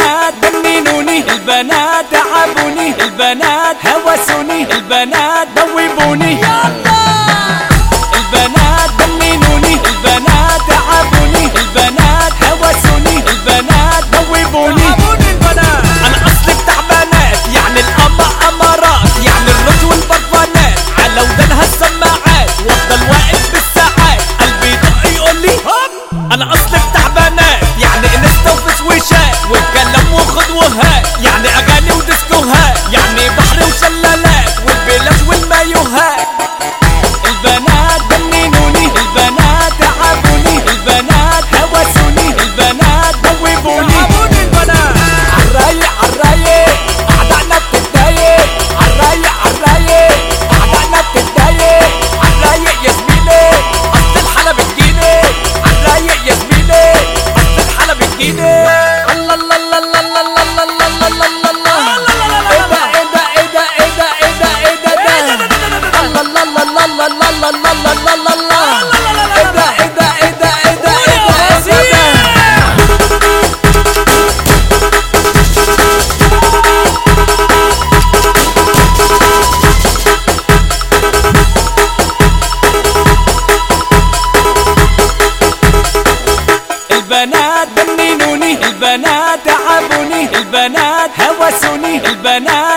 البنات جننوني، البنات تعبوني، البنات هوسوني، البنات دوبوني. البنات جننوني، البنات تعبوني، البنات هوسوني، البنات دوبوني. انا اصلي بتاع بنات، يعني القمر قمرات، يعني الرز والبرفانات على ودانها السماعات، وافضل واقف بالساعات قلبي يدق يقول لي انا اصلي بتاع بنات، يعني انستا وفسويشات والكلام وخد وهات، يعني اغاني وديسكوهات، يعني بحر وشلالات والبلاش والمايوهات. البنات جننوني، البنات تعبوني، البنات هوسوني، البنات دوبوني. عالرايق عالرايق اعدائنا بتتضايق، عالرايق عالرايق اعدائنا بتتضايق، عالرايق يا زميلي اصل الحلا بتجيني، عالرايق يا زميلي اصل الحلا بتجيني. الله الله الله الله الله الله الله الله الله. ايه ده ايه ده ايه ده ايه ده ايه ده ايه ده الله الله الله الله الله الله الله الله الله. ايه ده ايه ده ايه ده ايه ده ايه ده ايه ده. البنات جننوني، البنات تعبوني، البنات هوسوني، البنات